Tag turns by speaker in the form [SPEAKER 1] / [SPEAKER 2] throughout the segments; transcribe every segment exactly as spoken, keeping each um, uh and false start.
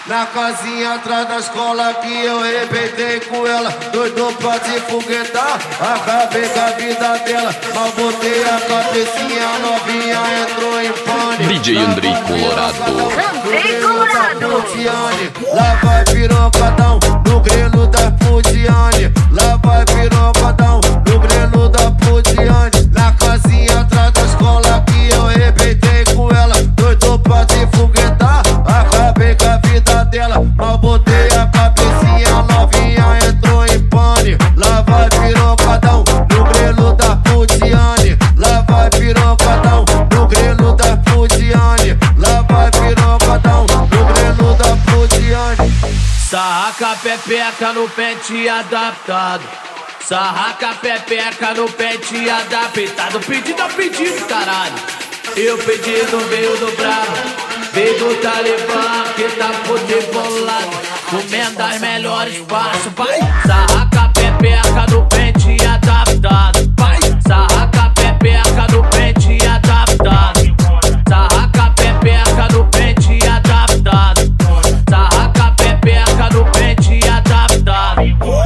[SPEAKER 1] Na casinha atrás da escola que eu arrebentei com ela, doido pra se foguetar, acabei com a vida dela. Mal botei a cabecinha, novinha entrou em pânico.
[SPEAKER 2] D J Andrei Colorado.
[SPEAKER 3] Andrei Colorado.
[SPEAKER 1] Lá vai pirocadão no grelo da Pudiane. Lá vai pirocadão no grelo da Pudiane. Na casinha atrás da escola que eu arrebentei com ela, doido pra se foguetar, acabei com a vida dela. Mal botei a cabecinha, novinha entrou em pane. Lá vai pirocadão no grelo da Pudiane. Lá vai pirocadão no grelo da Pudiane. Lá vai pirocadão no grelo da Pudiane.
[SPEAKER 4] Sarraca pepeca no pente adaptado. Sarraca pepeca no pente adaptado. Pedido a pedido, caralho. E o pedido veio do bravo, veio do Talibã, que tá futebolado, comendo as melhores passos. Vai, sarraca pepeca no pente adaptado. Vai, sarraca pepeca no pente adaptado. Sarraca pepeca no pente adaptado. Sarraca pepeca no pente adaptado.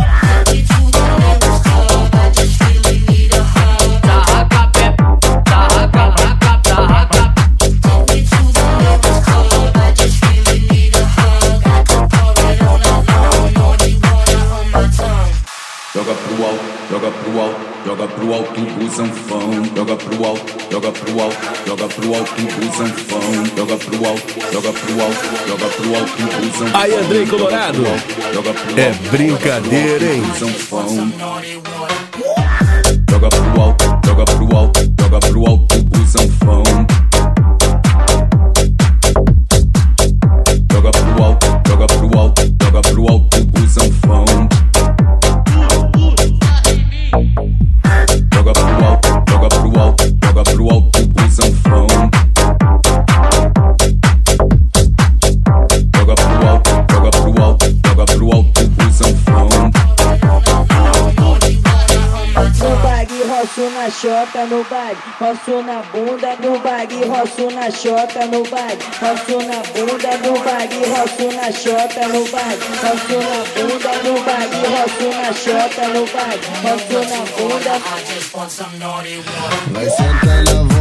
[SPEAKER 5] Joga pro alto, joga pro alto, joga pro alto o zanfão. Joga pro alto, joga pro alto, joga pro alto o zanfão. Joga pro alto, joga pro alto, joga pro alto o zanfão.
[SPEAKER 2] Aí, Andrei Colorado.
[SPEAKER 5] Joga pro alto,
[SPEAKER 6] É brincadeira, hein?
[SPEAKER 5] zanfão. Joga pro alto, joga pro alto, joga pro alto o zanfão. Joga pro alto, joga pro alto, joga pro alto o zanfão. Joga pro alto, joga pro alto, joga pro alto o zanfão. Joga pro alto, joga pro alto, joga pro alto o zanfão.
[SPEAKER 7] No bag, roço na chota, no bag, roço na bunda, no bag, roço na chota, no bag, roço na bunda, no bag, roço na chota, no bag, roço na bunda, no bag, roço na chota, no bag, roço na bunda.
[SPEAKER 1] Vai sentar na